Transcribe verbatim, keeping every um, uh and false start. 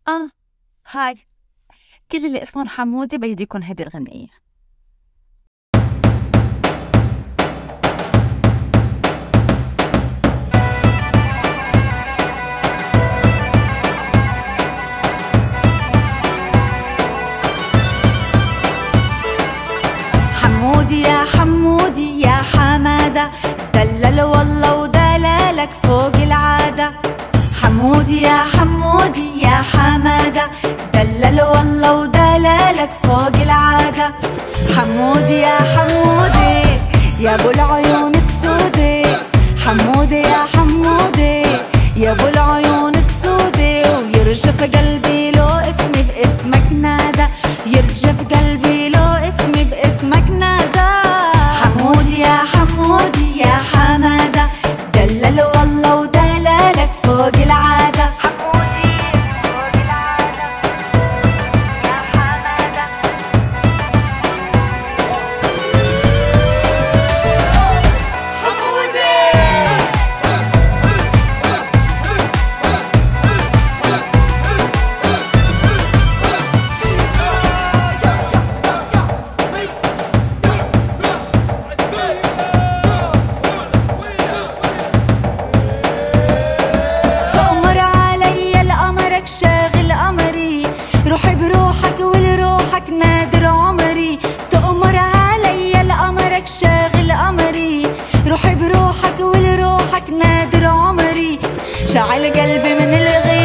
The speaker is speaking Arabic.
آه هاي، كل اللي اسمهم حمودة بيديكن هيدي الغنية. حمودي يا حمودي يا حمادة، دلل والله ودلالك فوق العادة. حمودي يا حمودي يا حمادة، دلل والله ودلالك فوق العادة. حمودي يا حمودي يا ابو العيون السودي، حمودي يا حمودي يا ابو العيون السودي. ويرجف قلبي لو اسمي باسمك نادى، يرجف قلبي لو اسمي باسمك نادى. حمودي يا حمودي يا حمادة، دلل والله ودلالك فوق العادة. حمودي فوق العادة يا حمادة. حمودي شاغل قمري، روحي بروحك ولروحك نادر عمري. تأمر علي القمرك شاغل قمري، روحي بروحك ولروحك نادر عمري. شعل قلبي من الغياب